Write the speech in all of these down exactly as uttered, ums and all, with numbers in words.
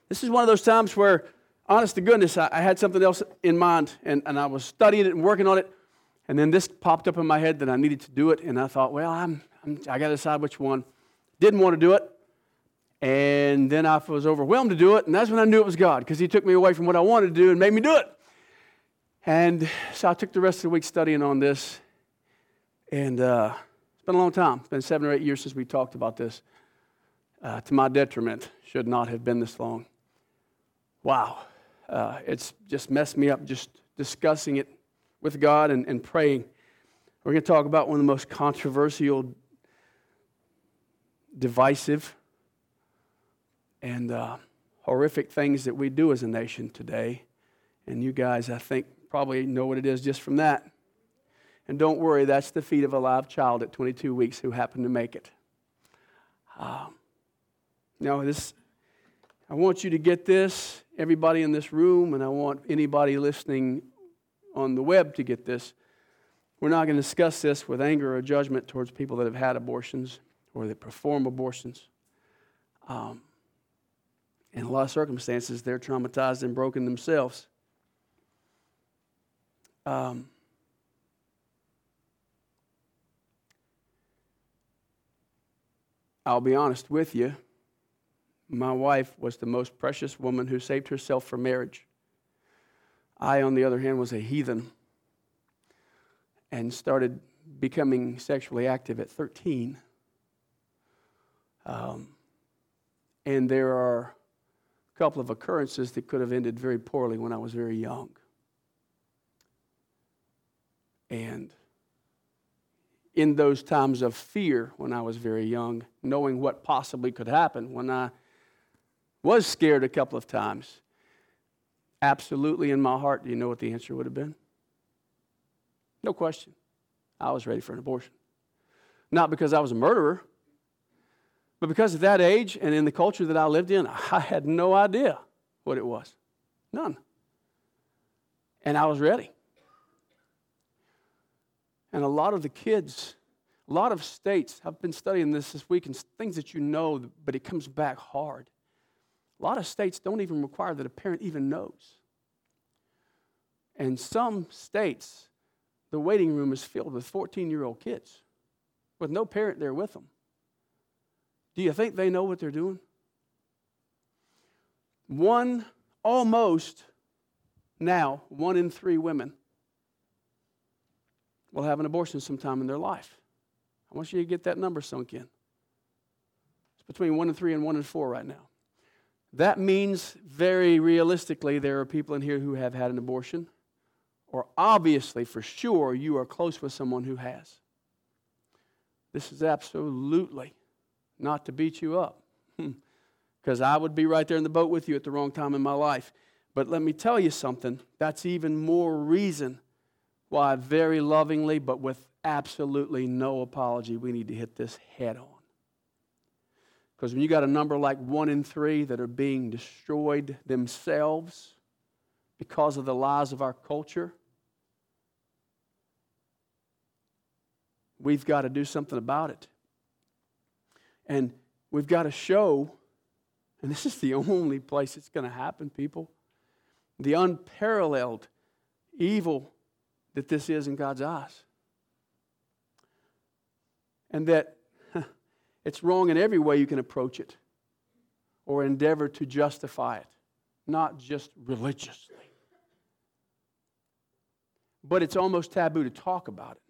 This is one of those times where, honest to goodness, I, I had something else in mind, and, and I was studying it and working on it, and then this popped up in my head that I needed to do it, and I thought, well, I'm, I'm I got to decide which one. Didn't want to do it, and then I was overwhelmed to do it, and that's when I knew it was God, because He took me away from what I wanted to do and made me do it. And so I took the rest of the week studying on this, and uh, it's been a long time. It's been seven or eight years since we talked about this. Uh, to my detriment, should not have been this long. Wow. Uh, it's just messed me up just discussing it with God and, and praying. We're going to talk about one of the most controversial, divisive, and uh, horrific things that we do as a nation today. And you guys, I think, probably know what it is just from that. And don't worry, that's the feet of a live child at twenty-two weeks who happened to make it. Um, now, this, I want you to get this, everybody in this room, and I want anybody listening on the web to get this. We're not going to discuss this with anger or judgment towards people that have had abortions or that perform abortions. Um, in a lot of circumstances, they're traumatized and broken themselves. Um, I'll be honest with you. My wife was the most precious woman who saved herself for marriage. I, on the other hand, was a heathen and started becoming sexually active at thirteen. Um, and there are a couple of occurrences that could have ended very poorly when I was very young. And in those times of fear when I was very young, knowing what possibly could happen, when I was scared a couple of times, absolutely in my heart, do you know what the answer would have been? No question. I was ready for an abortion. Not because I was a murderer, but because at that age and in the culture that I lived in, I had no idea what it was. None. And I was ready. And a lot of the kids, a lot of states, I've been studying this this week, and things that you know, but it comes back hard. A lot of states don't even require that a parent even knows. And some states, the waiting room is filled with fourteen-year-old kids with no parent there with them. Do you think they know what they're doing? One, almost now, one in three women will have an abortion sometime in their life. I want you to get that number sunk in. It's between one in three and one in four right now. That means, very realistically, there are people in here who have had an abortion, or obviously, for sure, you are close with someone who has. This is absolutely not to beat you up, because I would be right there in the boat with you at the wrong time in my life. But let me tell you something, that's even more reason why very lovingly, but with absolutely no apology, we need to hit this head on. Because when you got a number like one in three that are being destroyed themselves because of the lies of our culture, we've got to do something about it. And we've got to show, and this is the only place it's going to happen, people, the unparalleled evil that this is in God's eyes. And that it's wrong in every way you can approach it or endeavor to justify it, not just religiously. But it's almost taboo to talk about it.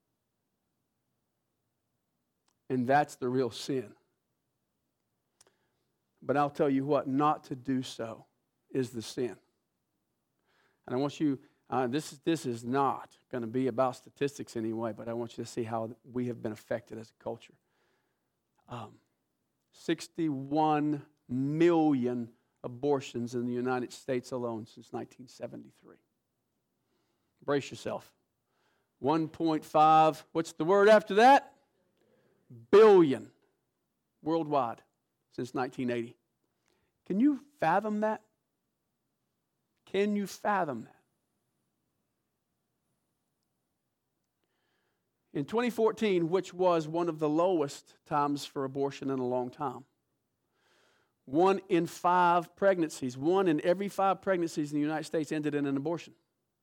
And that's the real sin. But I'll tell you what, not to do so is the sin. And I want you, uh, this, this is not going to be about statistics anyway, but I want you to see how we have been affected as a culture. Um, sixty-one million abortions in the United States alone since nineteen seventy-three. Brace yourself. one point five, what's the word after that? Billion worldwide since nineteen eighty. Can you fathom that? Can you fathom that? In twenty fourteen, which was one of the lowest times for abortion in a long time, One in five pregnancies, one in every five pregnancies in the United States ended in an abortion.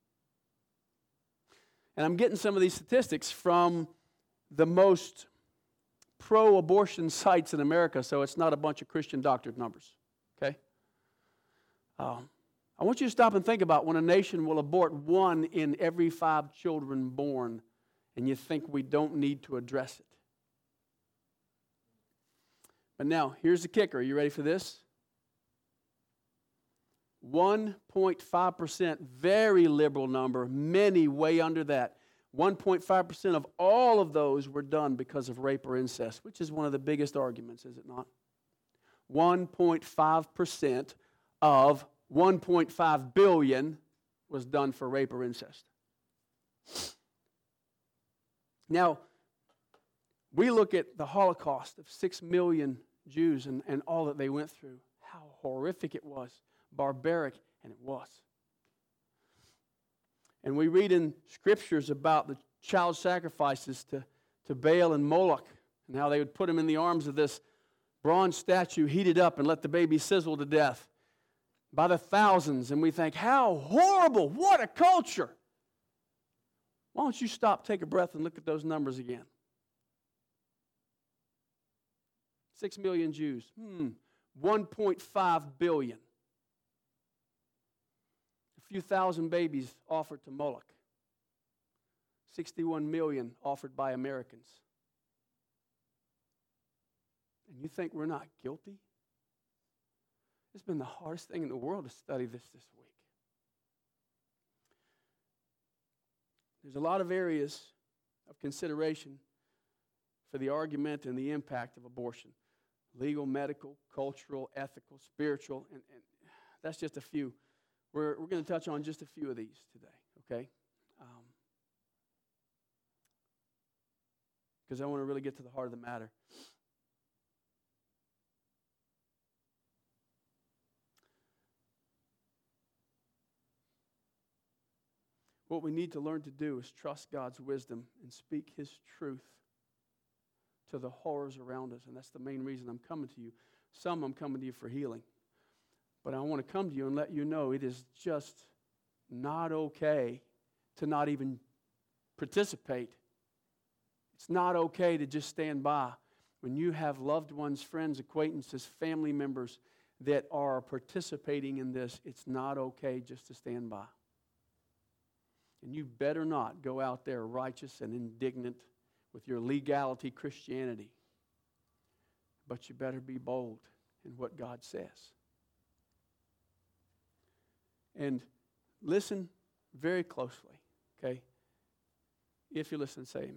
And I'm getting some of these statistics from the most pro-abortion sites in America, so it's not a bunch of Christian doctored numbers, okay? Um, I want you to stop and think about when a nation will abort one in every five children born, and you think we don't need to address it. But now, here's the kicker. Are you ready for this? one point five percent, very liberal number, many way under that. one point five percent of all of those were done because of rape or incest, which is one of the biggest arguments, is it not? one point five percent of one point five billion was done for rape or incest. Now, we look at the Holocaust of six million Jews and, and all that they went through, how horrific it was, barbaric, and it was. And we read in scriptures about the child sacrifices to, to Baal and Moloch, and how they would put him in the arms of this bronze statue, heated up, and let the baby sizzle to death by the thousands. And we think, how horrible, what a culture. Why don't you stop, take a breath, and look at those numbers again? Six million Jews. Hmm. one point five billion. A few thousand babies offered to Moloch. sixty-one million offered by Americans. And you think we're not guilty? It's been the hardest thing in the world to study this this week. There's a lot of areas of consideration for the argument and the impact of abortion. Legal, medical, cultural, ethical, spiritual, and, and that's just a few. We're, we're going to touch on just a few of these today, okay? Because um, I want to really get to the heart of the matter. What we need to learn to do is trust God's wisdom and speak His truth to the horrors around us. And that's the main reason I'm coming to you. Some I'm coming to you for healing. But I want to come to you and let you know it is just not okay to not even participate. It's not okay to just stand by. When you have loved ones, friends, acquaintances, family members that are participating in this, it's not okay just to stand by. And you better not go out there righteous and indignant with your legality Christianity. But you better be bold in what God says. And listen very closely, okay? If you listen, say amen.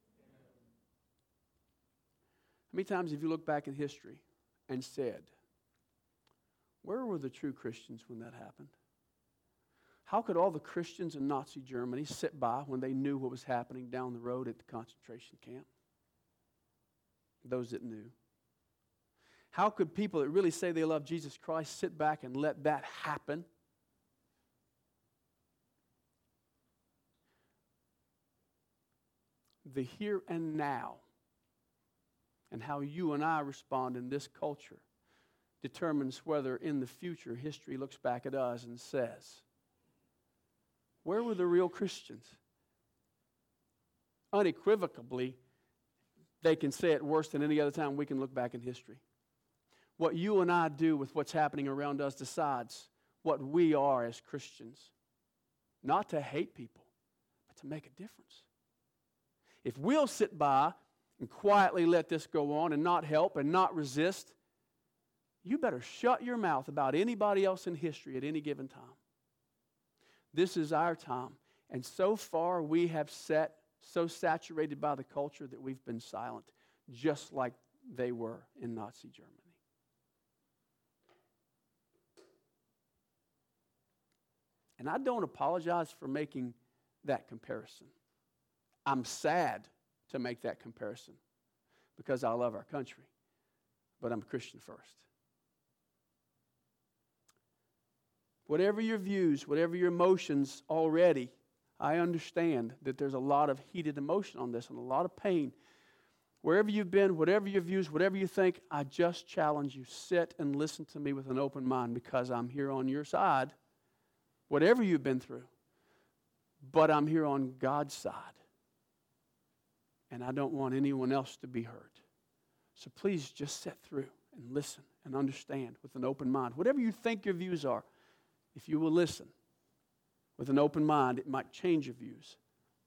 How many times have you looked back in history and said, where were the true Christians when that happened? How could all the Christians in Nazi Germany sit by when they knew what was happening down the road at the concentration camp? Those that knew. How could people that really say they love Jesus Christ sit back and let that happen? The here and now and how you and I respond in this culture determines whether in the future history looks back at us and says, where were the real Christians? Unequivocally, they can say it worse than any other time we can look back in history. What you and I do with what's happening around us decides what we are as Christians. Not to hate people, but to make a difference. If we'll sit by and quietly let this go on and not help and not resist, you better shut your mouth about anybody else in history at any given time. This is our time. And so far we have set so saturated by the culture that we've been silent, just like they were in Nazi Germany. And I don't apologize for making that comparison. I'm sad to make that comparison because I love our country, but I'm a Christian first. Whatever your views, whatever your emotions already, I understand that there's a lot of heated emotion on this and a lot of pain. wherever you've been, whatever your views, whatever you think, I just challenge you, sit and listen to me with an open mind because I'm here on your side, whatever you've been through. But I'm here on God's side. And I don't want anyone else to be hurt. So please just sit through and listen and understand with an open mind. Whatever you think your views are, if you will listen with an open mind, it might change your views.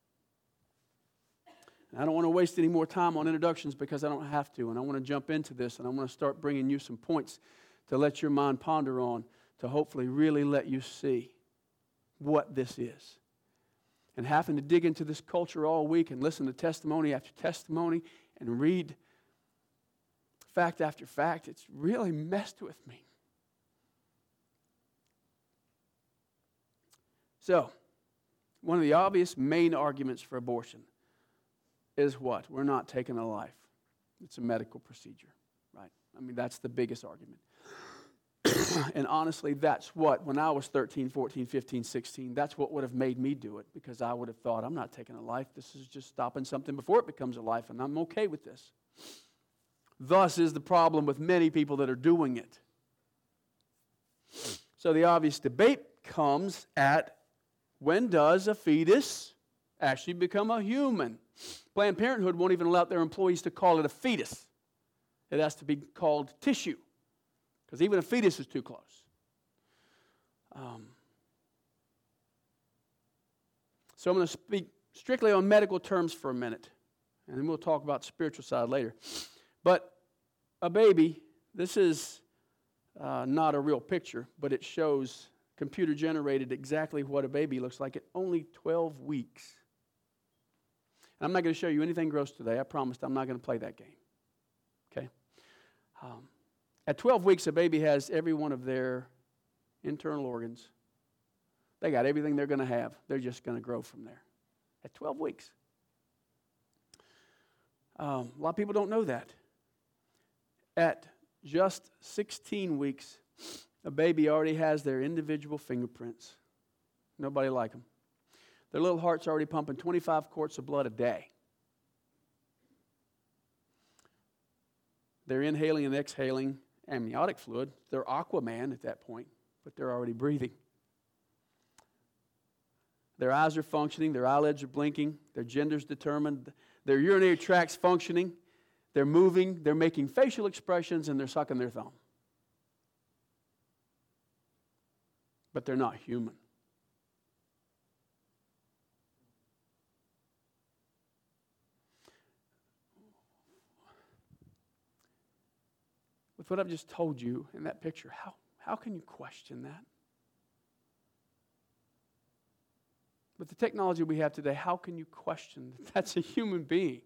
And I don't want to waste any more time on introductions because I don't have to. And I want to jump into this and I want to start bringing you some points to let your mind ponder on, to hopefully really let you see what this is. And having to dig into this culture all week and listen to testimony after testimony and read fact after fact, it's really messed with me. So, one of the obvious main arguments for abortion is what? We're not taking a life. It's a medical procedure, right? I mean, that's the biggest argument. And honestly, that's what, when I was thirteen, fourteen, fifteen, sixteen, that's what would have made me do it, because I would have thought, I'm not taking a life. This is just stopping something before it becomes a life, and I'm okay with this. Thus is the problem with many people that are doing it. So the obvious debate comes at, when does a fetus actually become a human? Planned Parenthood won't even allow their employees to call it a fetus. It has to be called tissue, because even a fetus is too close. Um, so I'm going to speak strictly on medical terms for a minute, and then we'll talk about the spiritual side later. But a baby, this is uh, not a real picture, but it shows computer-generated exactly what a baby looks like at only twelve weeks. And I'm not going to show you anything gross today. I promised I'm not going to play that game. Okay? Um, At twelve weeks, a baby has every one of their internal organs. They got everything they're going to have. They're just going to grow from there. At twelve weeks. Um, a lot of people don't know that. At just sixteen weeks, a baby already has their individual fingerprints. Nobody like them. Their little heart's already pumping twenty-five quarts of blood a day. They're inhaling and exhaling amniotic fluid. They're Aquaman at that point, but they're already breathing. Their eyes are functioning, their eyelids are blinking, their gender's determined, their urinary tract's functioning, they're moving, they're making facial expressions, and they're sucking their thumb. But they're not human. With what I've just told you in that picture, how, how can you question that? With the technology we have today, how can you question that that's a human being?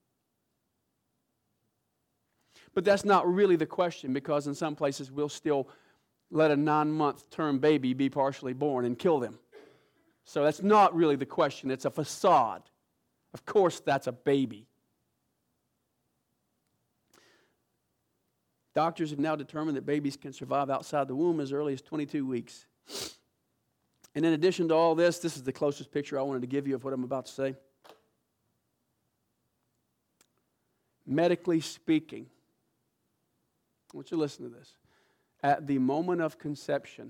But that's not really the question, because in some places we'll still let a nine-month term baby be partially born and kill them. So that's not really the question. It's a facade. Of course that's a baby. Doctors have now determined that babies can survive outside the womb as early as twenty-two weeks. And in addition to all this, this is the closest picture I wanted to give you of what I'm about to say. Medically speaking, I want you to listen to this. At the moment of conception,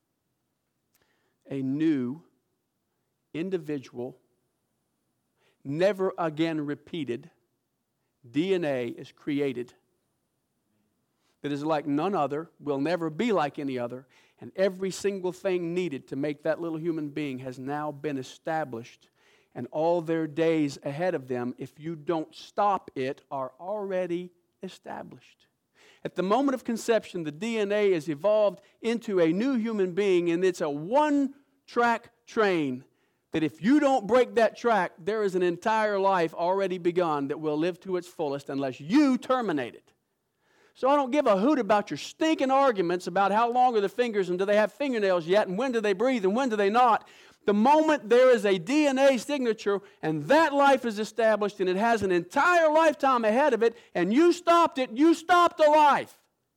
a new individual, never again repeated, D N A is created that is like none other, will never be like any other, and every single thing needed to make that little human being has now been established, and all their days ahead of them, if you don't stop it, are already established. At the moment of conception, the D N A is evolved into a new human being, and it's a one-track train that if you don't break that track, there is an entire life already begun that will live to its fullest unless you terminate it. So I don't give a hoot about your stinking arguments about how long are the fingers and do they have fingernails yet and when do they breathe and when do they not. The moment there is a D N A signature and that life is established and it has an entire lifetime ahead of it and you stopped it, you stopped a life.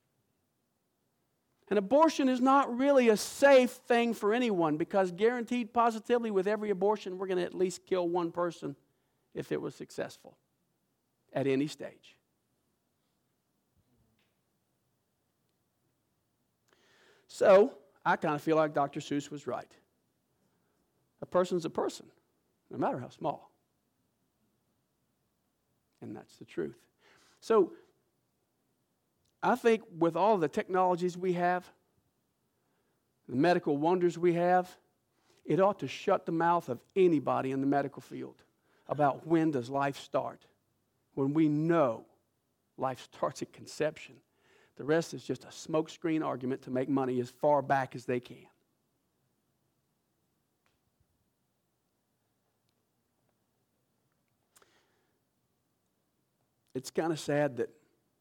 And abortion is not really a safe thing for anyone, because guaranteed positively with every abortion we're going to at least kill one person if it was successful. at any stage. So, I kind of feel like Doctor Seuss was right. A person's a person, no matter how small. And that's the truth. So, I think with all the technologies we have, the medical wonders we have, it ought to shut the mouth of anybody in the medical field about when does life start. When we know life starts at conception. The rest is just a smokescreen argument to make money as far back as they can. It's kind of sad that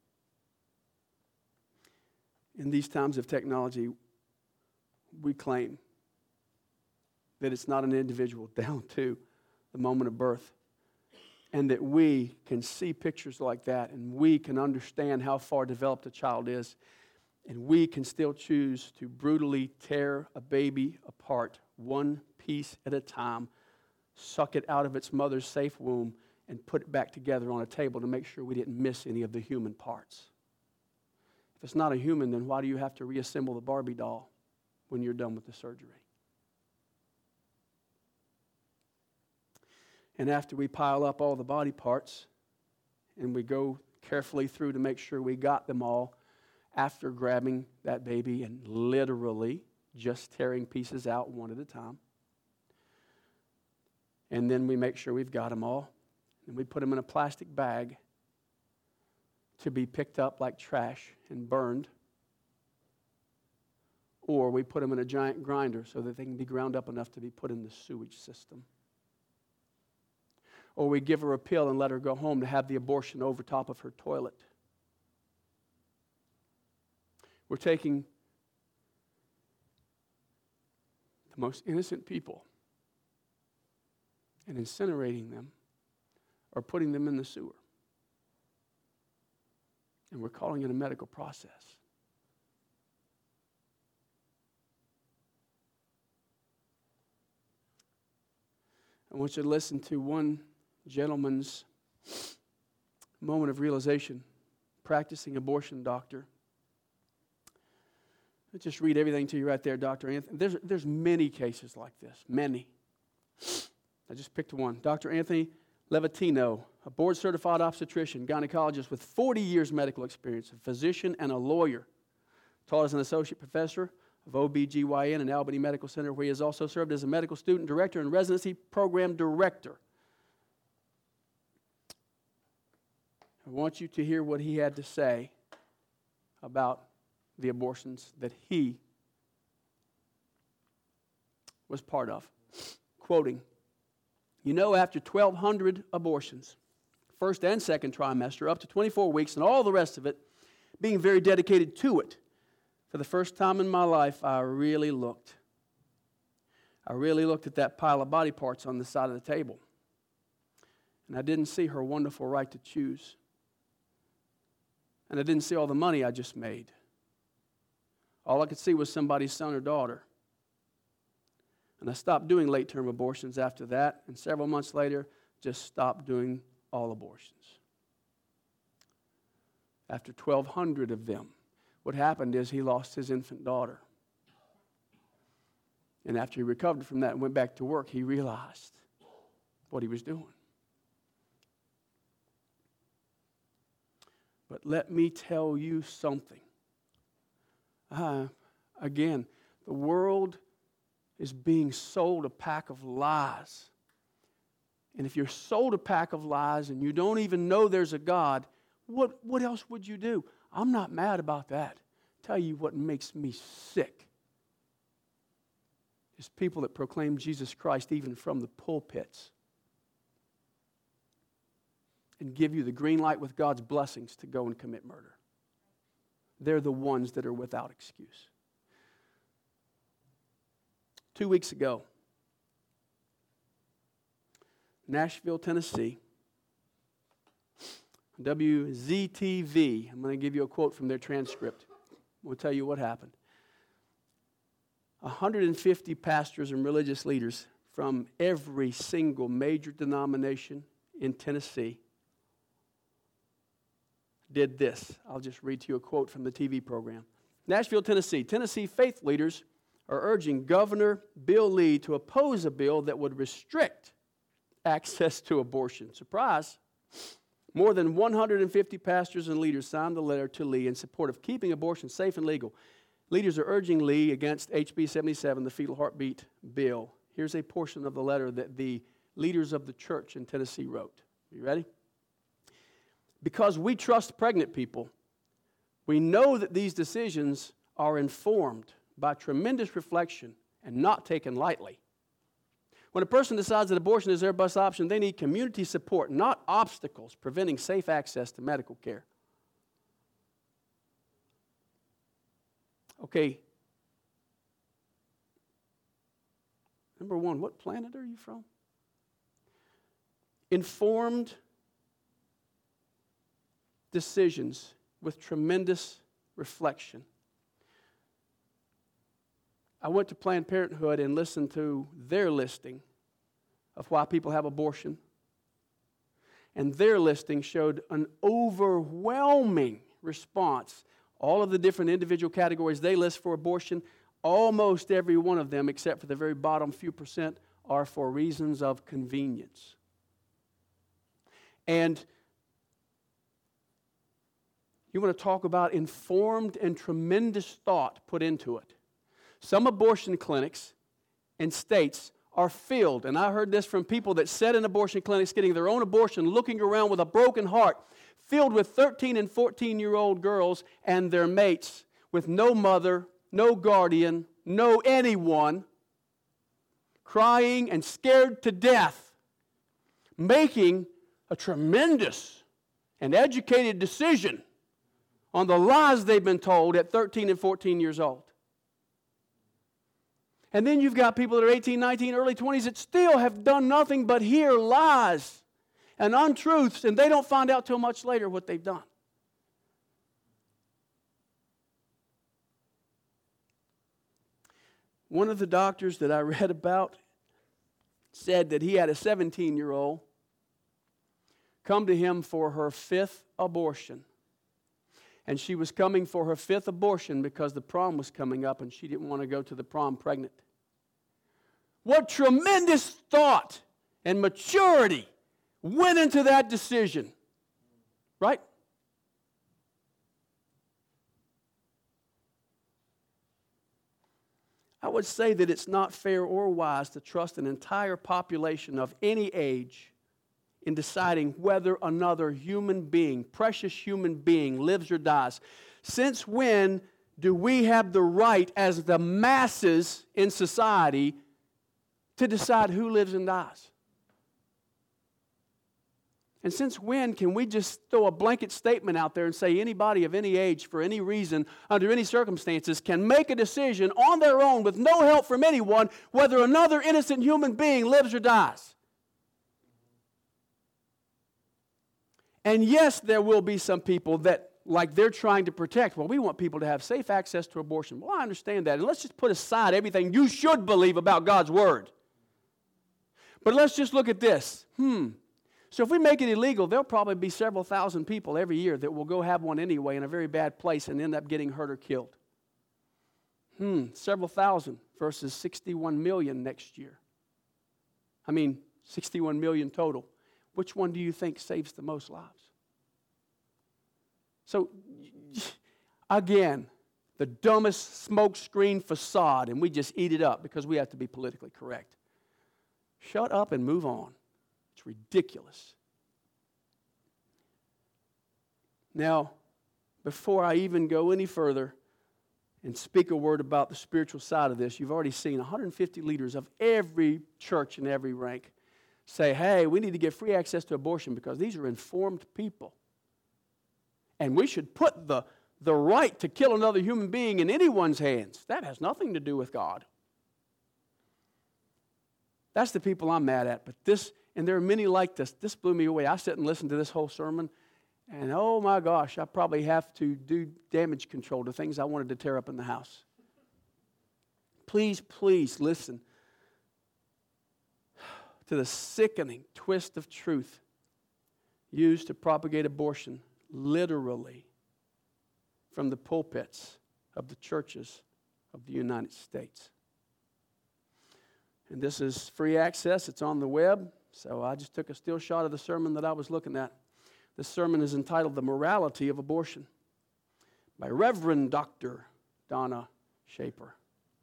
in these times of technology, we claim that it's not an individual down to the moment of birth, and that we can see pictures like that, and we can understand how far developed a child is, and we can still choose to brutally tear a baby apart one piece at a time, suck it out of its mother's safe womb, and put it back together on a table to make sure we didn't miss any of the human parts. If it's not a human, then why do you have to reassemble the Barbie doll when you're done with the surgery? And after we pile up all the body parts and we go carefully through to make sure we got them all, after grabbing that baby and literally just tearing pieces out one at a time, and then we make sure we've got them all, and we put them in a plastic bag to be picked up like trash and burned, or we put them in a giant grinder so that they can be ground up enough to be put in the sewage system. Or we give her a pill and let her go home to have the abortion over top of her toilet. We're taking the most innocent people and incinerating them or putting them in the sewer. And we're calling it a medical process. I want you to listen to one gentleman's moment of realization, practicing abortion doctor. I'll just read everything to you right there, Doctor Anthony. There's, there's many cases like this, many. I just picked one. Doctor Anthony Levatino, a board-certified obstetrician, gynecologist with forty years medical experience, a physician and a lawyer. Taught as an associate professor of O B G Y N in Albany Medical Center, where he has also served as a medical student director and residency program director. I want you to hear what he had to say about the abortions that he was part of. Quoting, "You know, after twelve hundred abortions, first and second trimester, up to twenty-four weeks, and all the rest of it, being very dedicated to it, for the first time in my life, I really looked. I really looked at that pile of body parts on the side of the table. And I didn't see her wonderful right to choose. And I didn't see all the money I just made. All I could see was somebody's son or daughter. And I stopped doing late-term abortions after that, and several months later, just stopped doing all abortions. After twelve hundred of them, what happened is he lost his infant daughter. And after he recovered from that and went back to work, he realized what he was doing. But let me tell you something. Uh, again, the world is being sold a pack of lies. And if you're sold a pack of lies and you don't even know there's a God, what, what else would you do? I'm not mad about that. Tell you what makes me sick is people that proclaim Jesus Christ even from the pulpits and give you the green light with God's blessings to go and commit murder. They're the ones that are without excuse. Two weeks ago, Nashville, Tennessee, W Z T V, I'm going to give you a quote from their transcript. We'll tell you what happened. one hundred fifty pastors and religious leaders from every single major denomination in Tennessee did this. I'll just read to you a quote from the T V program. Nashville, Tennessee. Tennessee faith leaders are urging Governor Bill Lee to oppose a bill that would restrict access to abortion. Surprise! More than one hundred fifty pastors and leaders signed the letter to Lee in support of keeping abortion safe and legal. Leaders are urging Lee against H B seventy-seven, the fetal heartbeat bill. Here's a portion of the letter that the leaders of the church in Tennessee wrote. You ready? Because we trust pregnant people, we know that these decisions are informed by tremendous reflection and not taken lightly. When a person decides that abortion is their best option, they need community support, not obstacles preventing safe access to medical care. Okay. Number one, what planet are you from? Informed decisions with tremendous reflection. I went to Planned Parenthood and listened to their listing of why people have abortion. And their listing showed an overwhelming response. All of the different individual categories they list for abortion, almost every one of them, except for the very bottom few percent, are for reasons of convenience. And you want to talk about informed and tremendous thought put into it. Some abortion clinics and states are filled, and I heard this from people that sat in abortion clinics getting their own abortion, looking around with a broken heart, filled with thirteen and fourteen-year-old girls and their mates with no mother, no guardian, no anyone, crying and scared to death, making a tremendous and educated decision on the lies they've been told at thirteen and fourteen years old. And then you've got people that are eighteen, nineteen, early twenties that still have done nothing but hear lies and untruths, and they don't find out till much later what they've done. One of the doctors that I read about said that he had a seventeen-year-old come to him for her fifth abortion. And she was coming for her fifth abortion because the prom was coming up and she didn't want to go to the prom pregnant. What tremendous thought and maturity went into that decision, right? I would say that it's not fair or wise to trust an entire population of any age in deciding whether another human being, precious human being, lives or dies. Since when do we have the right as the masses in society to decide who lives and dies? And since when can we just throw a blanket statement out there and say anybody of any age, for any reason, under any circumstances, can make a decision on their own with no help from anyone whether another innocent human being lives or dies? And yes, there will be some people that, like they're trying to protect, well, we want people to have safe access to abortion. Well, I understand that. And let's just put aside everything you should believe about God's Word. But let's just look at this. Hmm. So if we make it illegal, there'll probably be several thousand people every year that will go have one anyway in a very bad place and end up getting hurt or killed. Hmm. Several thousand versus sixty-one million next year. I mean, sixty-one million total. Which one do you think saves the most lives? So, again, the dumbest smokescreen facade, and we just eat it up because we have to be politically correct. Shut up and move on. It's ridiculous. Now, before I even go any further and speak a word about the spiritual side of this, you've already seen one hundred fifty leaders of every church and every rank say, hey, we need to get free access to abortion because these are informed people. And we should put the, the right to kill another human being in anyone's hands. That has nothing to do with God. That's the people I'm mad at. But this, and there are many like this, this blew me away. I sat and listened to this whole sermon, and oh my gosh, I probably have to do damage control to things I wanted to tear up in the house. Please, please listen to the sickening twist of truth used to propagate abortion literally from the pulpits of the churches of the United States. And this is free access. It's on the web. So I just took a still shot of the sermon that I was looking at. This sermon is entitled The Morality of Abortion by Reverend Doctor Donna Shaper.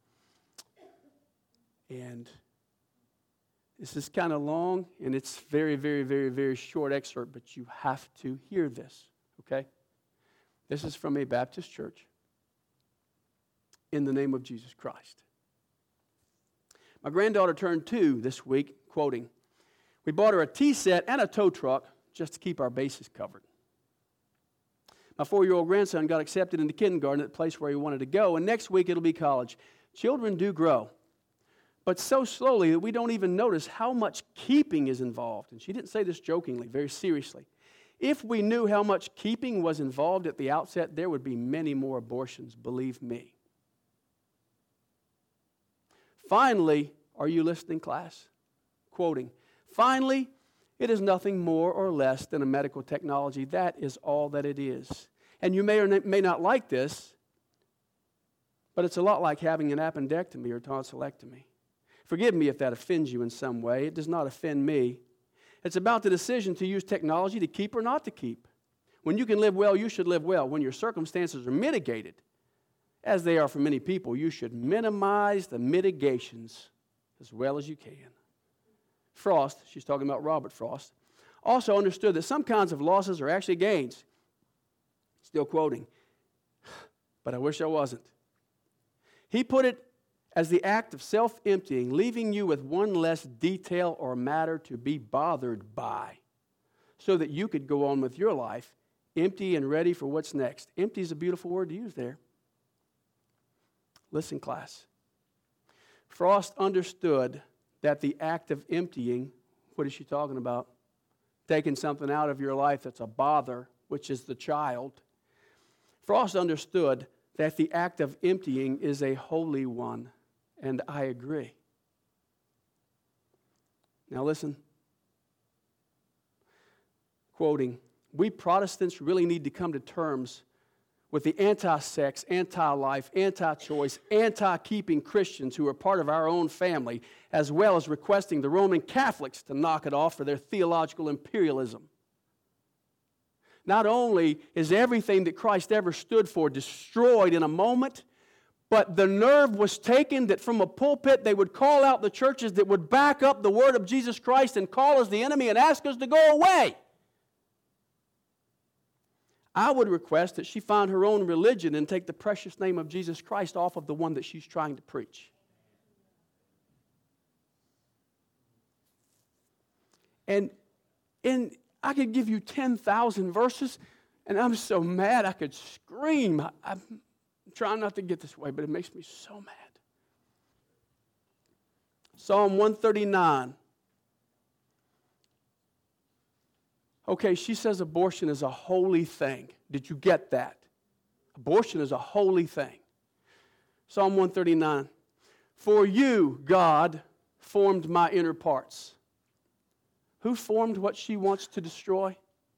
And this is kind of long, and it's very, very, very, very short excerpt, but you have to hear this, okay? This is from a Baptist church in the name of Jesus Christ. My granddaughter turned two this week, quoting, "We bought her a tea set and a tow truck just to keep our bases covered. My four-year-old grandson got accepted into kindergarten at the place where he wanted to go, and next week it'll be college. Children do grow, but so slowly that we don't even notice how much keeping is involved." And she didn't say this jokingly, very seriously. "If we knew how much keeping was involved at the outset, there would be many more abortions, believe me." Finally, are you listening, class? Quoting, "Finally, it is nothing more or less than a medical technology. That is all that it is. And you may or may not like this, but it's a lot like having an appendectomy or tonsillectomy. Forgive me if that offends you in some way. It does not offend me. It's about the decision to use technology to keep or not to keep. When you can live well, you should live well. When your circumstances are mitigated, as they are for many people, you should minimize the mitigations as well as you can." Frost, she's talking about Robert Frost, also understood that some kinds of losses are actually gains. Still quoting, "But I wish I wasn't. He put it as the act of self-emptying, leaving you with one less detail or matter to be bothered by, so that you could go on with your life, empty and ready for what's next." Empty is a beautiful word to use there. Listen, class. Frost understood that the act of emptying, what is she talking about? Taking something out of your life that's a bother, which is the child. Frost understood that the act of emptying is a holy one, and I agree. Now listen. Quoting, "We Protestants really need to come to terms with the anti-sex, anti-life, anti-choice, anti-keeping Christians who are part of our own family, as well as requesting the Roman Catholics to knock it off for their theological imperialism. Not only is everything that Christ ever stood for destroyed in a moment, but the nerve was taken that from a pulpit they would call out the churches that would back up the word of Jesus Christ and call us the enemy and ask us to go away. I would request that she find her own religion and take the precious name of Jesus Christ off of the one that she's trying to preach." And, and I could give you ten thousand verses, and I'm so mad I could scream. I, I'm trying not to get this way, but it makes me so mad. Psalm one thirty-nine. Okay, she says abortion is a holy thing. Did you get that? Abortion is a holy thing. Psalm one thirty-nine. "For you, God, formed my inner parts." Who formed what she wants to destroy?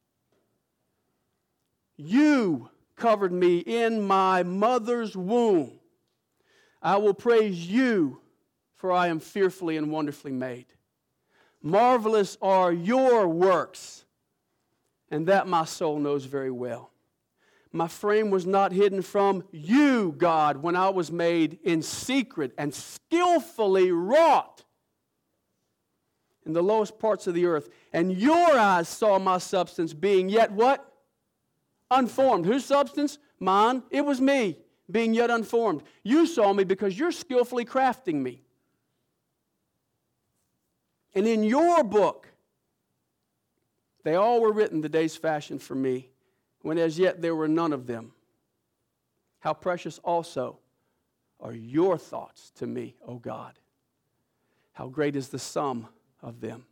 "You covered me in my mother's womb. I will praise you, for I am fearfully and wonderfully made. Marvelous are your works, and that my soul knows very well. My frame was not hidden from you, God, when I was made in secret and skillfully wrought in the lowest parts of the earth. And your eyes saw my substance being yet what? Unformed." Whose substance? Mine. It was me, being yet unformed. You saw me because you're skillfully crafting me. And in your book, they all were written the days fashioned for me, when as yet there were none of them. How precious also are your thoughts to me, O God. How great is the sum of them.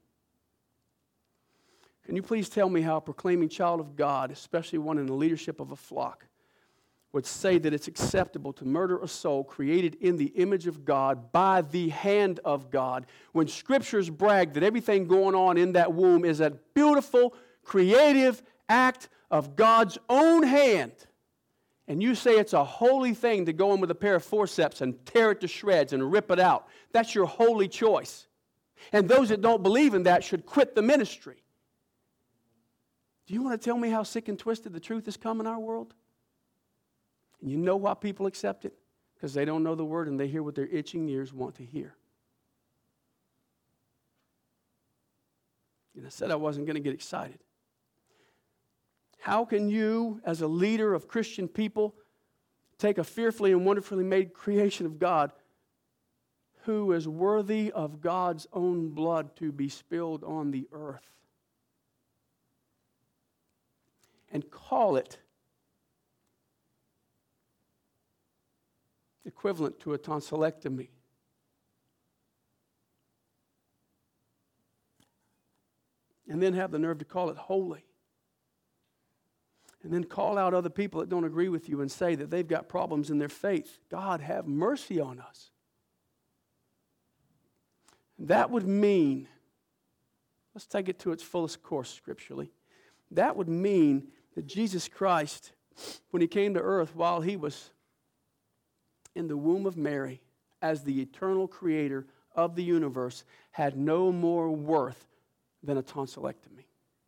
Can you please tell me how a proclaiming child of God, especially one in the leadership of a flock, would say that it's acceptable to murder a soul created in the image of God by the hand of God, when Scriptures brag that everything going on in that womb is a beautiful, creative act of God's own hand, and you say it's a holy thing to go in with a pair of forceps and tear it to shreds and rip it out, that's your holy choice. And those that don't believe in that should quit the ministry. Do you want to tell me how sick and twisted the truth has come in our world? And you know why people accept it? Because they don't know the Word and they hear what their itching ears want to hear. And I said I wasn't going to get excited. How can you, as a leader of Christian people, take a fearfully and wonderfully made creation of God who is worthy of God's own blood to be spilled on the earth and call it equivalent to a tonsillectomy? And then have the nerve to call it holy? And then call out other people that don't agree with you and say that they've got problems in their faith. God, have mercy on us. That would mean, let's take it to its fullest course scripturally. That would mean that Jesus Christ, when he came to earth while he was in the womb of Mary, as the eternal creator of the universe, had no more worth than a tonsillectomy.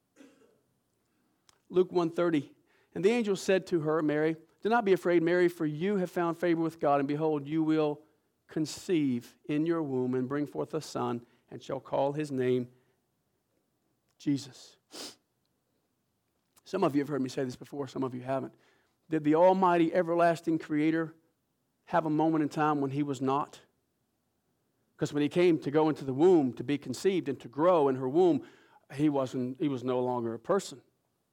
Luke one thirty, and the angel said to her, Mary, do not be afraid, Mary, for you have found favor with God, and behold, you will conceive in your womb and bring forth a son, and shall call his name Jesus. Some of you have heard me say this before, some of you haven't. Did the almighty, everlasting creator have a moment in time when he was not? Because when he came to go into the womb to be conceived and to grow in her womb, he wasn't, he was no longer a person.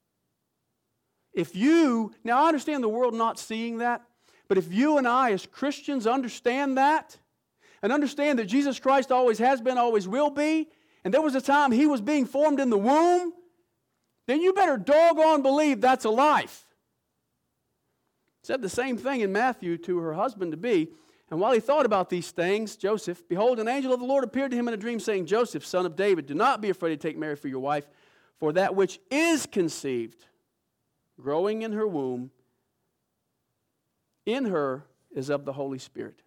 If you, now I understand the world not seeing that, but if you and I as Christians understand that, and understand that Jesus Christ always has been, always will be, and there was a time he was being formed in the womb, then you better doggone believe that's a life. Said the same thing in Matthew to her husband-to-be. And while he thought about these things, Joseph, behold, an angel of the Lord appeared to him in a dream, saying, Joseph, son of David, do not be afraid to take Mary for your wife, for that which is conceived, growing in her womb, in her is of the Holy Spirit.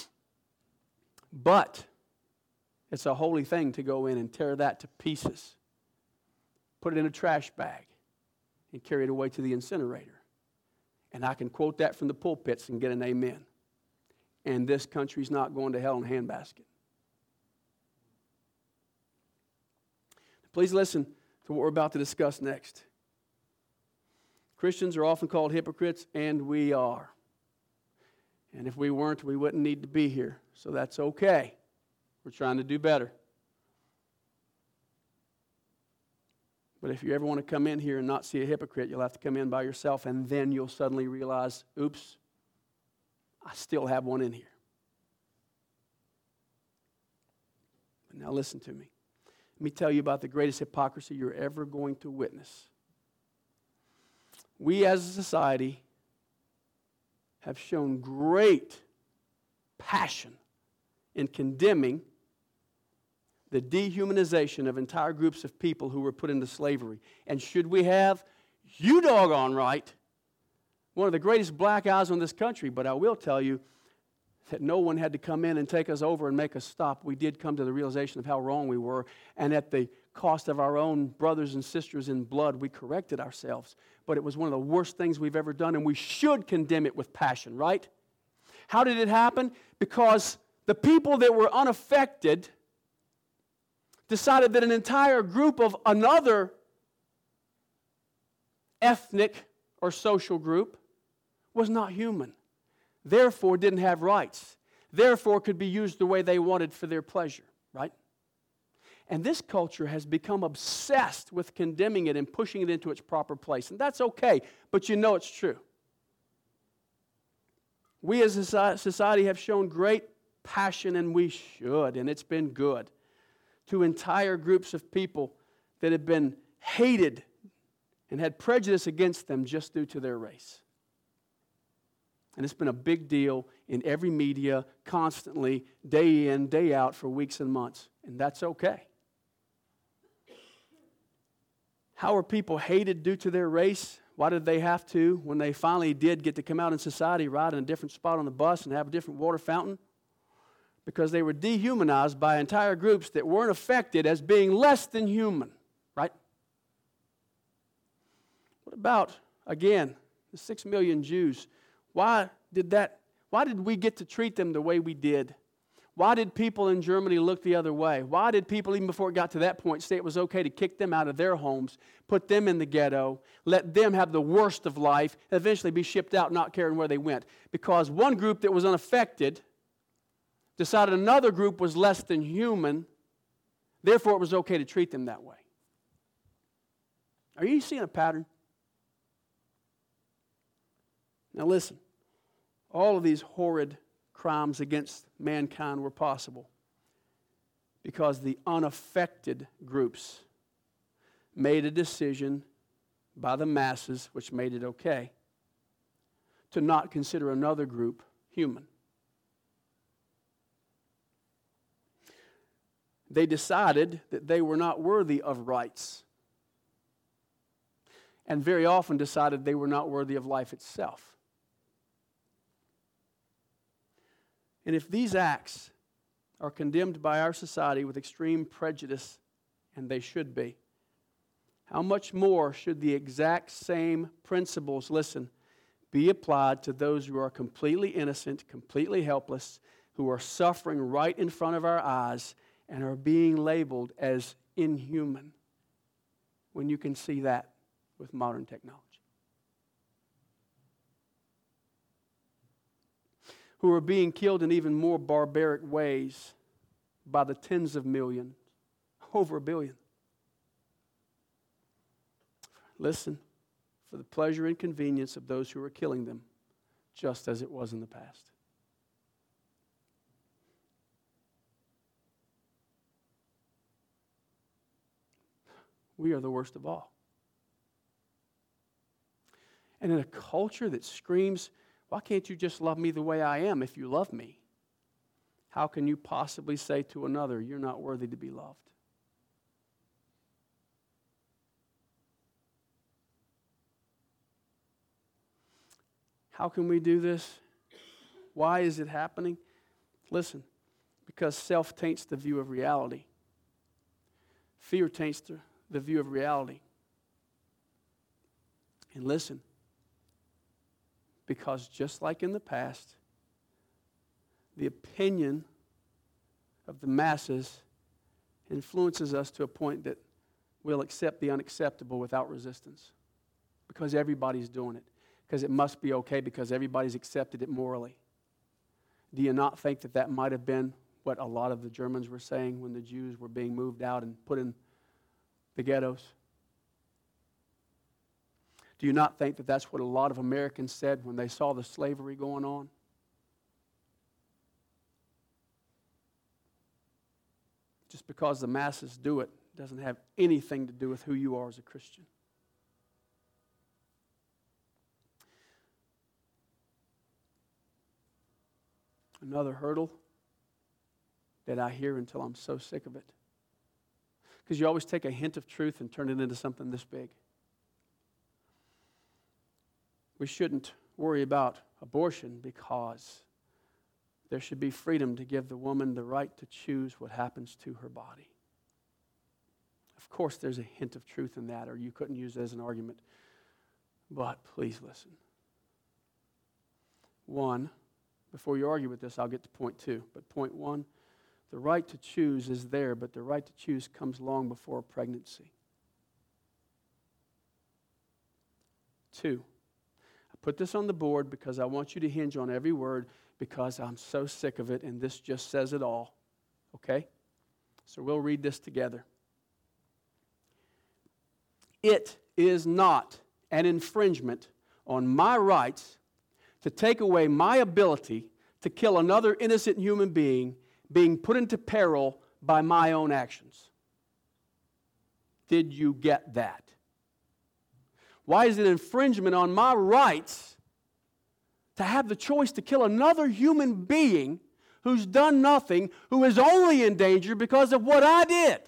But it's a holy thing to go in and tear that to pieces, put it in a trash bag, and carry it away to the incinerator. And I can quote that from the pulpits and get an amen. And this country's not going to hell in a handbasket. Please listen to what we're about to discuss next. Christians are often called hypocrites, and we are. And if we weren't, we wouldn't need to be here. So that's okay. We're trying to do better. But if you ever want to come in here and not see a hypocrite, you'll have to come in by yourself, and then you'll suddenly realize, oops, I still have one in here. But now listen to me. Let me tell you about the greatest hypocrisy you're ever going to witness. We as a society have shown great passion in condemning the dehumanization of entire groups of people who were put into slavery. And should we have? You doggone right. One of the greatest black eyes on this country, but I will tell you that no one had to come in and take us over and make us stop. We did come to the realization of how wrong we were, and at the cost of our own brothers and sisters in blood, we corrected ourselves. But it was one of the worst things we've ever done, and we should condemn it with passion, right? How did it happen? Because the people that were unaffected decided that an entire group of another ethnic or social group was not human, therefore didn't have rights, therefore could be used the way they wanted for their pleasure, right? And this culture has become obsessed with condemning it and pushing it into its proper place. And that's okay, but you know it's true. We as a society have shown great passion, and we should, and it's been good, to entire groups of people that have been hated and had prejudice against them just due to their race. And it's been a big deal in every media, constantly, day in, day out, for weeks and months. And that's okay. How are people hated due to their race? Why did they have to, when they finally did get to come out in society, ride in a different spot on the bus and have a different water fountain? Because they were dehumanized by entire groups that weren't affected as being less than human, right? What about, again, the six million Jews? Why did that, why did we get to treat them the way we did? Why did people in Germany look the other way? Why did people, even before it got to that point, say it was okay to kick them out of their homes, put them in the ghetto, let them have the worst of life, and eventually be shipped out not caring where they went? Because one group that was unaffected decided another group was less than human, therefore it was okay to treat them that way. Are you seeing a pattern? Now listen, all of these horrid crimes against mankind were possible because the unaffected groups made a decision by the masses, which made it okay, to not consider another group human. They decided that they were not worthy of rights, and very often decided they were not worthy of life itself. And if these acts are condemned by our society with extreme prejudice, and they should be, how much more should the exact same principles, listen, be applied to those who are completely innocent, completely helpless, who are suffering right in front of our eyes and are being labeled as inhuman, when you can see that with modern technology? Who are being killed in even more barbaric ways by the tens of millions, over a billion. Listen, for the pleasure and convenience of those who are killing them, just as it was in the past. We are the worst of all. And in a culture that screams, why can't you just love me the way I am if you love me? How can you possibly say to another, you're not worthy to be loved? How can we do this? Why is it happening? Listen, because self taints the view of reality. Fear taints the, the view of reality. And listen, because just like in the past, the opinion of the masses influences us to a point that we'll accept the unacceptable without resistance. Because everybody's doing it. Because it must be okay because everybody's accepted it morally. Do you not think that that might have been what a lot of the Germans were saying when the Jews were being moved out and put in the ghettos? Do you not think that that's what a lot of Americans said when they saw the slavery going on? Just because the masses do it doesn't have anything to do with who you are as a Christian. Another hurdle that I hear until I'm so sick of it. Because you always take a hint of truth and turn it into something this big. We shouldn't worry about abortion because there should be freedom to give the woman the right to choose what happens to her body. Of course, there's a hint of truth in that, or you couldn't use it as an argument. But please listen. One, before you argue with this, I'll get to point two. But point one, the right to choose is there, but the right to choose comes long before pregnancy. Two, put this on the board because I want you to hinge on every word because I'm so sick of it and this just says it all. Okay? So we'll read this together. It is not an infringement on my rights to take away my ability to kill another innocent human being being put into peril by my own actions. Did you get that? Why is it an infringement on my rights to have the choice to kill another human being who's done nothing, who is only in danger because of what I did?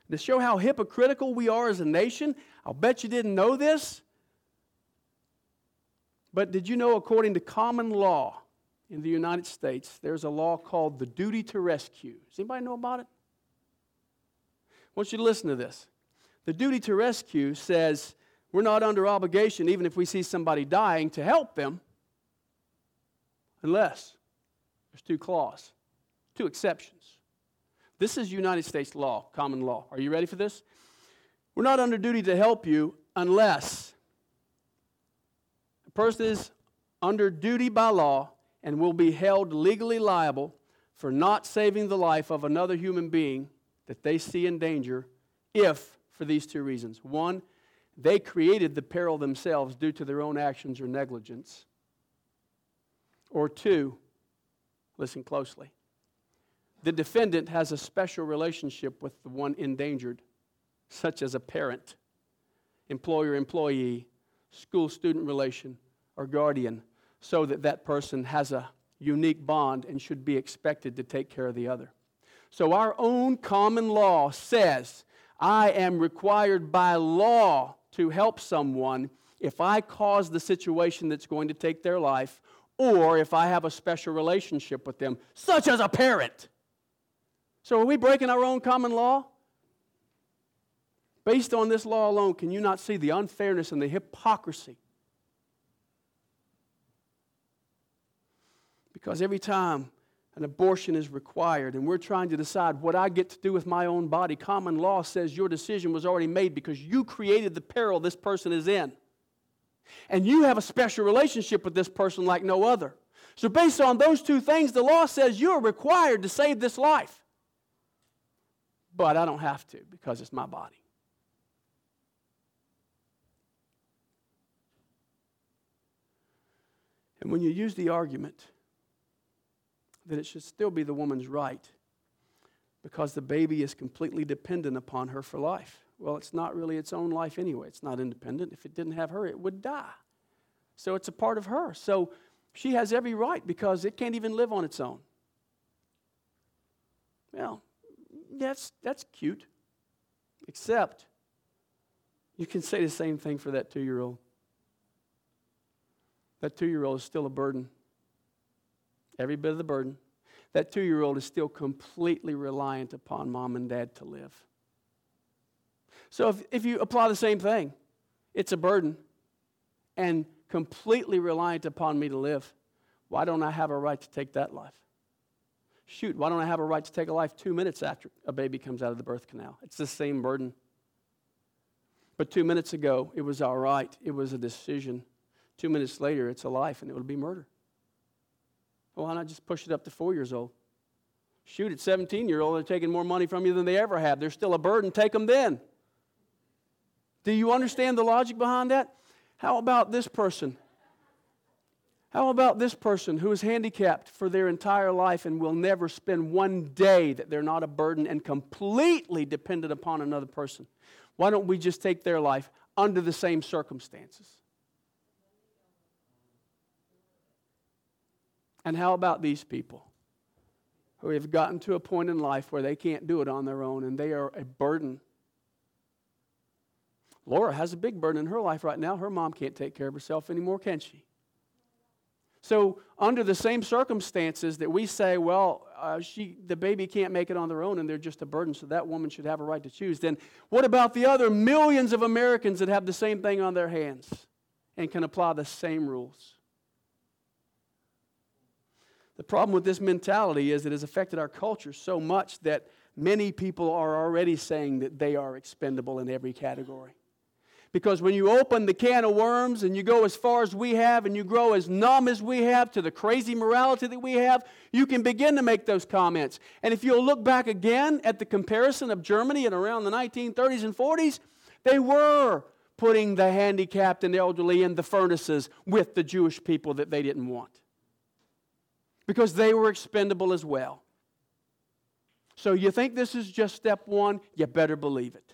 To show how hypocritical we are as a nation, I'll bet you didn't know this, but did you know according to common law in the United States, there's a law called the duty to rescue. Does anybody know about it? I want you to listen to this. The duty to rescue says we're not under obligation, even if we see somebody dying, to help them, unless there's two clauses, two exceptions. This is United States law, common law. Are you ready for this? We're not under duty to help you unless a person is under duty by law and will be held legally liable for not saving the life of another human being that they see in danger if, for these two reasons. One, they created the peril themselves due to their own actions or negligence. Or two, listen closely, the defendant has a special relationship with the one endangered, such as a parent, employer-employee, school-student relation, or guardian, so that that person has a unique bond and should be expected to take care of the other. So our own common law says, I am required by law to help someone if I cause the situation that's going to take their life, or if I have a special relationship with them, such as a parent. So are we breaking our own common law? Based on this law alone, can you not see the unfairness and the hypocrisy? Because every time an abortion is required and we're trying to decide what I get to do with my own body, common law says your decision was already made because you created the peril this person is in. And you have a special relationship with this person like no other. So based on those two things, the law says you're required to save this life. But I don't have to because it's my body. And when you use the argument that it should still be the woman's right because the baby is completely dependent upon her for life, well, it's not really its own life anyway. It's not independent. If it didn't have her, it would die. So it's a part of her. So she has every right because it can't even live on its own. Well, that's, that's cute. Except you can say the same thing for that two-year-old. That two-year-old is still a burden. Every bit of the burden. That two-year-old is still completely reliant upon mom and dad to live. So if, if you apply the same thing, it's a burden and completely reliant upon me to live. Why don't I have a right to take that life? Shoot, why don't I have a right to take a life two minutes after a baby comes out of the birth canal? It's the same burden. But two minutes ago, it was all right. It was a decision. Two minutes later, it's a life, and it would be murder. Well, why not just push it up to four years old? Shoot, at seventeen-year-old, they're taking more money from you than they ever have. They're still a burden. Take them then. Do you understand the logic behind that? How about this person? How about this person who is handicapped for their entire life and will never spend one day that they're not a burden and completely dependent upon another person? Why don't we just take their life under the same circumstances? And how about these people who have gotten to a point in life where they can't do it on their own and they are a burden? Laura has a big burden in her life right now. Her mom can't take care of herself anymore, can she? So under the same circumstances that we say, well, uh, she, the baby can't make it on their own and they're just a burden, so that woman should have a right to choose, then what about the other millions of Americans that have the same thing on their hands and can apply the same rules? The problem with this mentality is it has affected our culture so much that many people are already saying that they are expendable in every category. Because when you open the can of worms and you go as far as we have and you grow as numb as we have to the crazy morality that we have, you can begin to make those comments. And if you'll look back again at the comparison of Germany in around the nineteen thirties and forties, they were putting the handicapped and elderly in the furnaces with the Jewish people that they didn't want. Because they were expendable as well. So you think this is just step one? You better believe it.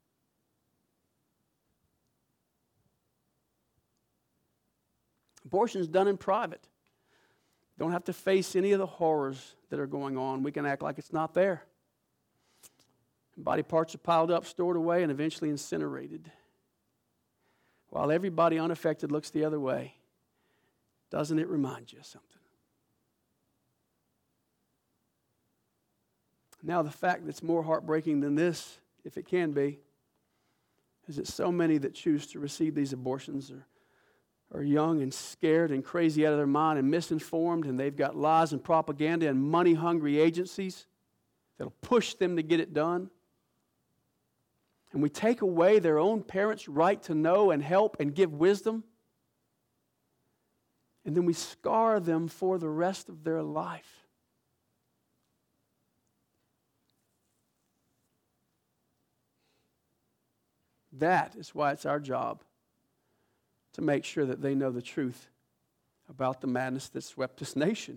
Abortion is done in private. Don't have to face any of the horrors that are going on. We can act like it's not there. Body parts are piled up, stored away, and eventually incinerated. While everybody unaffected looks the other way, doesn't it remind you of something? Now, the fact that's more heartbreaking than this, if it can be, is that so many that choose to receive these abortions are, are young and scared and crazy out of their mind and misinformed, and they've got lies and propaganda and money-hungry agencies that'll push them to get it done. And we take away their own parents' right to know and help and give wisdom, and then we scar them for the rest of their life. That is why it's our job to make sure that they know the truth about the madness that swept this nation.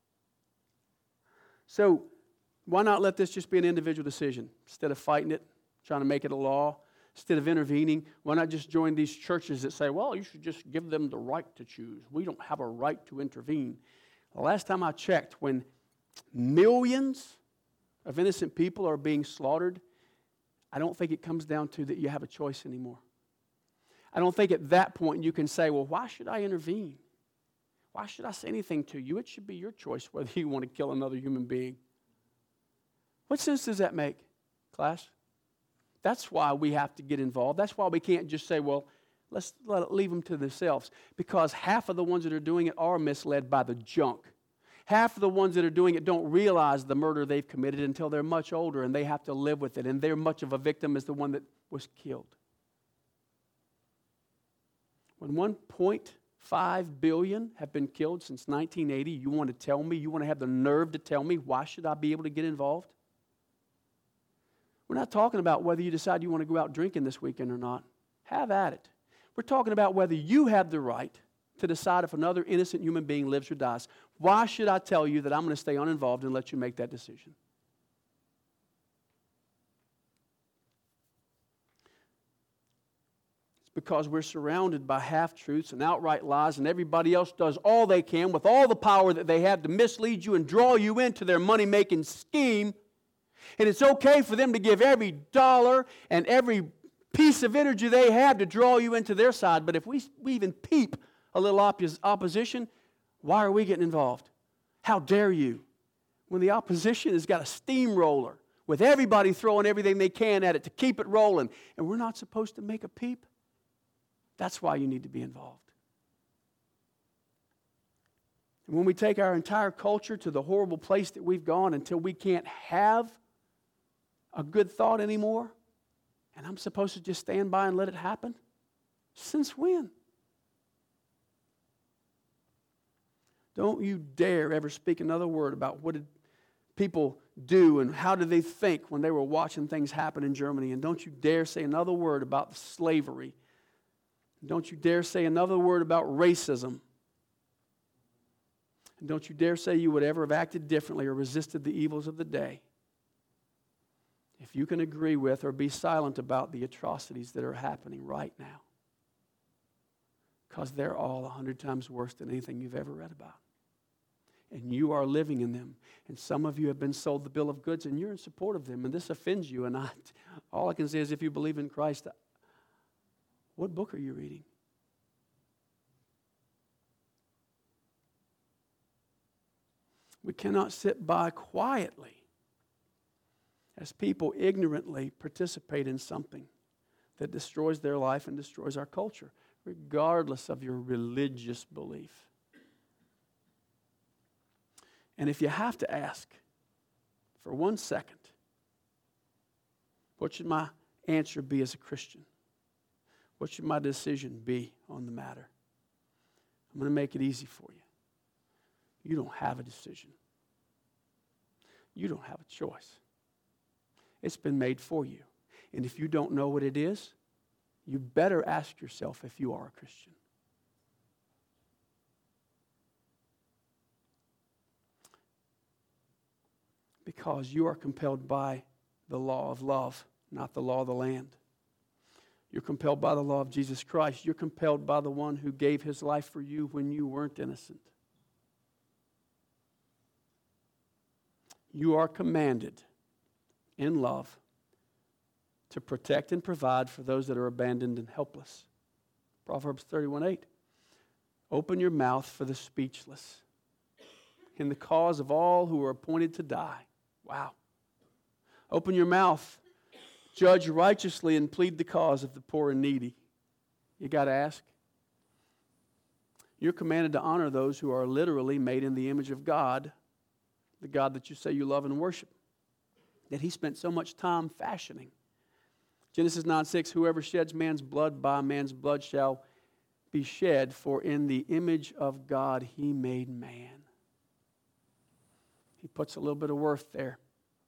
So, why not let this just be an individual decision? Instead of fighting it, trying to make it a law, instead of intervening, why not just join these churches that say, well, you should just give them the right to choose. We don't have a right to intervene. The last time I checked, when millions of innocent people are being slaughtered, I don't think it comes down to that you have a choice anymore. I don't think at that point you can say, well, why should I intervene? Why should I say anything to you? It should be your choice whether you want to kill another human being. What sense does that make, class? That's why we have to get involved. That's why we can't just say, well, let's let it, leave them to themselves. Because half of the ones that are doing it are misled by the junk. Half of the ones that are doing it don't realize the murder they've committed until they're much older and they have to live with it. And they're much of a victim as the one that was killed. When one point five billion have been killed since nineteen eighty, you want to tell me, you want to have the nerve to tell me, why should I be able to get involved? We're not talking about whether you decide you want to go out drinking this weekend or not. Have at it. We're talking about whether you have the right to decide if another innocent human being lives or dies. Why should I tell you that I'm going to stay uninvolved and let you make that decision? It's because we're surrounded by half-truths and outright lies, and everybody else does all they can with all the power that they have to mislead you and draw you into their money-making scheme. And it's okay for them to give every dollar and every piece of energy they have to draw you into their side. But if we, we even peep a little oppos- opposition, why are we getting involved? How dare you? When the opposition has got a steamroller with everybody throwing everything they can at it to keep it rolling, and we're not supposed to make a peep, that's why you need to be involved. And when we take our entire culture to the horrible place that we've gone until we can't have a good thought anymore, and I'm supposed to just stand by and let it happen? Since when? Don't you dare ever speak another word about what did people do and how did they think when they were watching things happen in Germany. And don't you dare say another word about slavery. Don't you dare say another word about racism. And don't you dare say you would ever have acted differently or resisted the evils of the day if you can agree with or be silent about the atrocities that are happening right now. Because they're all a hundred times worse than anything you've ever read about. And you are living in them. And some of you have been sold the bill of goods and you're in support of them. And this offends you. And I, all I can say is if you believe in Christ, what book are you reading? We cannot sit by quietly as people ignorantly participate in something that destroys their life and destroys our culture, regardless of your religious belief. And if you have to ask for one second, what should my answer be as a Christian? What should my decision be on the matter? I'm going to make it easy for you. You don't have a decision. You don't have a choice. It's been made for you. And if you don't know what it is, you better ask yourself if you are a Christian. Because you are compelled by the law of love, not the law of the land. You're compelled by the law of Jesus Christ. You're compelled by the one who gave his life for you when you weren't innocent. You are commanded in love to protect and provide for those that are abandoned and helpless. Proverbs thirty-one eight. Open your mouth for the speechless, in the cause of all who are appointed to die. Wow. Open your mouth, judge righteously, and plead the cause of the poor and needy. You got to ask. You're commanded to honor those who are literally made in the image of God, the God that you say you love and worship, that He spent so much time fashioning. Genesis nine six, whoever sheds man's blood, by man's blood shall be shed, for in the image of God He made man. He puts a little bit of worth there.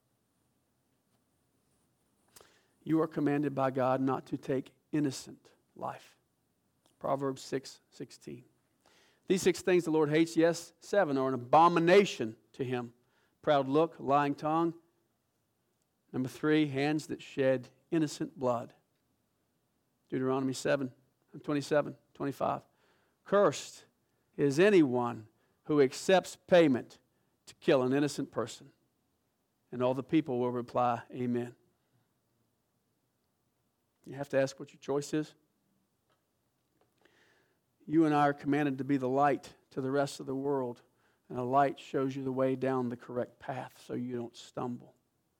You are commanded by God not to take innocent life. Proverbs six sixteen. These six things the Lord hates, yes, seven are an abomination to Him. Proud look, lying tongue. Number three, hands that shed innocent blood. Deuteronomy seven, twenty-seven, twenty-five. Cursed is anyone who accepts payment to kill an innocent person. And all the people will reply, amen. You have to ask what your choice is. You and I are commanded to be the light to the rest of the world. And a light shows you the way down the correct path so you don't stumble.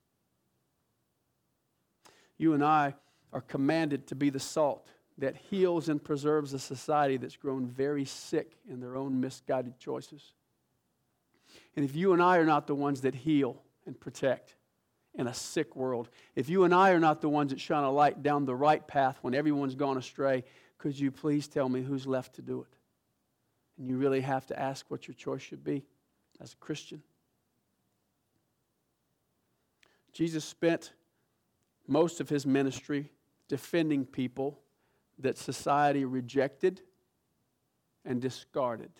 You and I are commanded to be the salt that heals and preserves a society that's grown very sick in their own misguided choices. And if you and I are not the ones that heal and protect in a sick world, if you and I are not the ones that shine a light down the right path when everyone's gone astray, could you please tell me who's left to do it? And you really have to ask what your choice should be as a Christian. Jesus spent most of His ministry defending people that society rejected and discarded.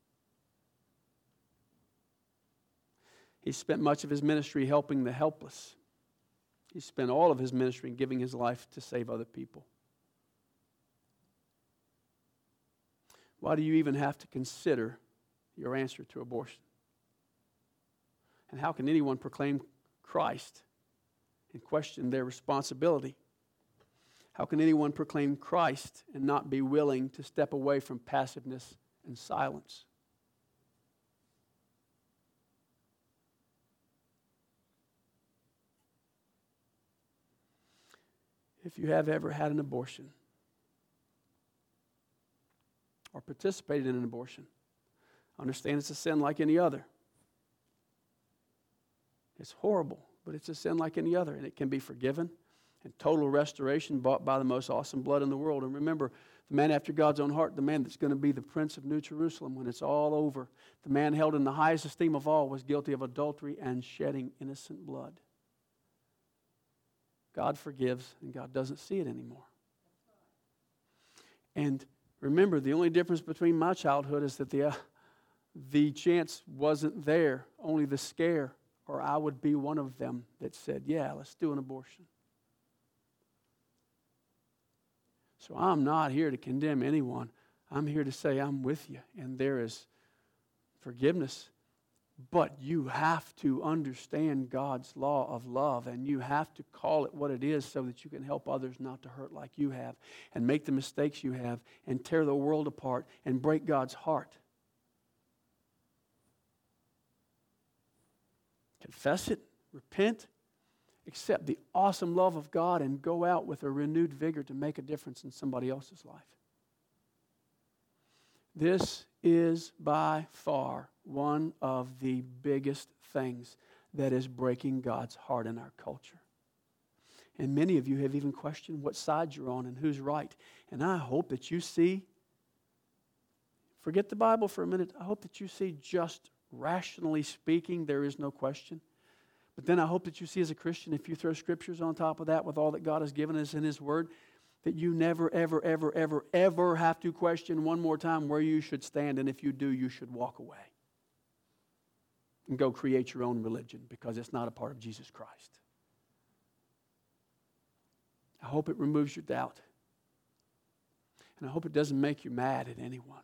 He spent much of His ministry helping the helpless. He spent all of His ministry giving His life to save other people. Why do you even have to consider your answer to abortion? And how can anyone proclaim Christ and question their responsibility? How can anyone proclaim Christ and not be willing to step away from passiveness and silence? If you have ever had an abortion or participated in an abortion, understand it's a sin like any other. It's horrible, but it's a sin like any other, and it can be forgiven and total restoration bought by the most awesome blood in the world. And remember, the man after God's own heart, the man that's going to be the Prince of New Jerusalem when it's all over, the man held in the highest esteem of all was guilty of adultery and shedding innocent blood. God forgives, and God doesn't see it anymore. And remember, the only difference between my childhood is that the, uh, the chance wasn't there, only the scare, or I would be one of them that said, yeah, let's do an abortion. So I'm not here to condemn anyone. I'm here to say I'm with you, and there is forgiveness. But you have to understand God's law of love, and you have to call it what it is so that you can help others not to hurt like you have and make the mistakes you have and tear the world apart and break God's heart. Confess it, repent, accept the awesome love of God, and go out with a renewed vigor to make a difference in somebody else's life. This is by far one of the biggest things that is breaking God's heart in our culture. And many of you have even questioned what side you're on and who's right. And I hope that you see, forget the Bible for a minute, I hope that you see just rationally speaking, there is no question. But then I hope that you see as a Christian, if you throw scriptures on top of that with all that God has given us in His Word, that you never, ever, ever, ever, ever have to question one more time where you should stand. And if you do, you should walk away and go create your own religion because it's not a part of Jesus Christ. I hope it removes your doubt. And I hope it doesn't make you mad at anyone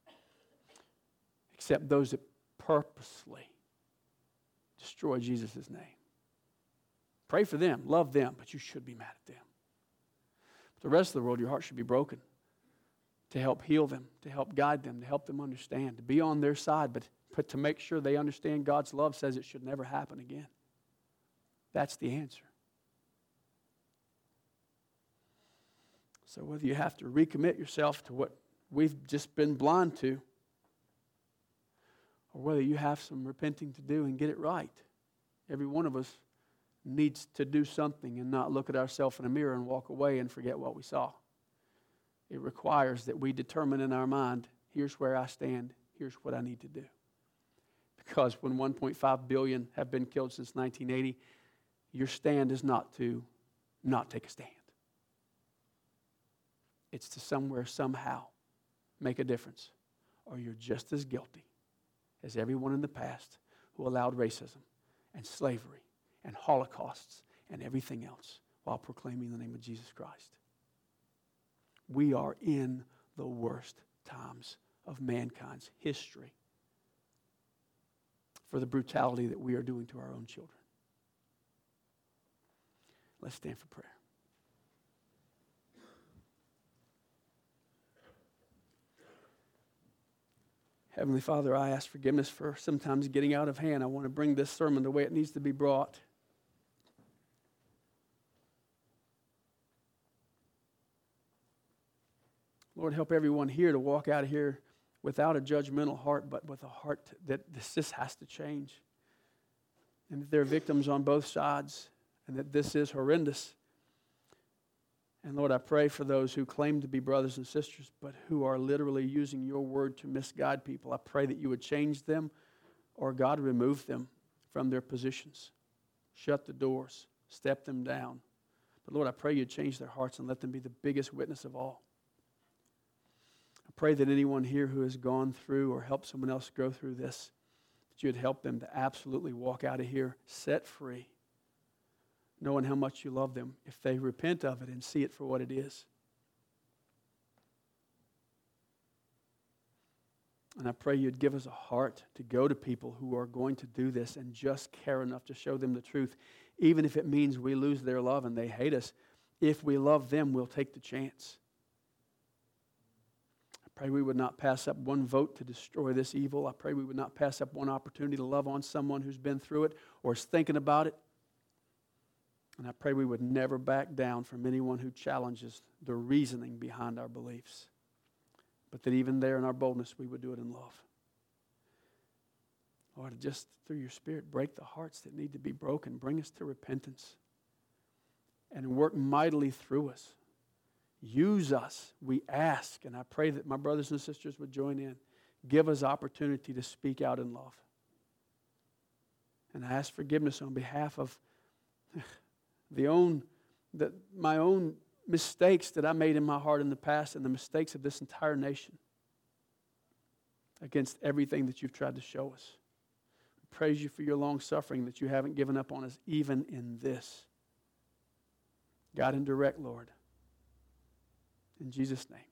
except those that purposely destroy Jesus' name. Pray for them, love them, but you should be mad at them. But the rest of the world, your heart should be broken to help heal them, to help guide them, to help them understand, to be on their side, but, but to make sure they understand God's love says it should never happen again. That's the answer. So whether you have to recommit yourself to what we've just been blind to, or whether you have some repenting to do and get it right, every one of us needs to do something and not look at ourselves in a mirror and walk away and forget what we saw. It requires that we determine in our mind, here's where I stand, here's what I need to do. Because when one point five billion have been killed since nineteen eighty, your stand is not to not take a stand. It's to somewhere, somehow, make a difference. Or you're just as guilty as everyone in the past who allowed racism and slavery and holocausts and everything else while proclaiming the name of Jesus Christ. We are in the worst times of mankind's history for the brutality that we are doing to our own children. Let's stand for prayer. Heavenly Father, I ask forgiveness for sometimes getting out of hand. I want to bring this sermon the way it needs to be brought. Lord, help everyone here to walk out of here without a judgmental heart, but with a heart that this, this has to change. And that there are victims on both sides, and that this is horrendous. And Lord, I pray for those who claim to be brothers and sisters, but who are literally using your word to misguide people. I pray that you would change them, or God, remove them from their positions. Shut the doors. Step them down. But Lord, I pray you'd change their hearts and let them be the biggest witness of all. I pray that anyone here who has gone through or helped someone else go through this, that you would help them to absolutely walk out of here set free, knowing how much you love them if they repent of it and see it for what it is. And I pray you'd give us a heart to go to people who are going to do this and just care enough to show them the truth, even if it means we lose their love and they hate us. If we love them, we'll take the chance. I pray we would not pass up one vote to destroy this evil. I pray we would not pass up one opportunity to love on someone who's been through it or is thinking about it. And I pray we would never back down from anyone who challenges the reasoning behind our beliefs. But that even there in our boldness, we would do it in love. Lord, just through your Spirit, break the hearts that need to be broken. Bring us to repentance. And work mightily through us. Use us, we ask. And I pray that my brothers and sisters would join in. Give us opportunity to speak out in love. And I ask forgiveness on behalf of the own, the, my own mistakes that I made in my heart in the past and the mistakes of this entire nation against everything that you've tried to show us. We praise you for your long suffering, that you haven't given up on us even in this. God, and direct, Lord. In Jesus' name.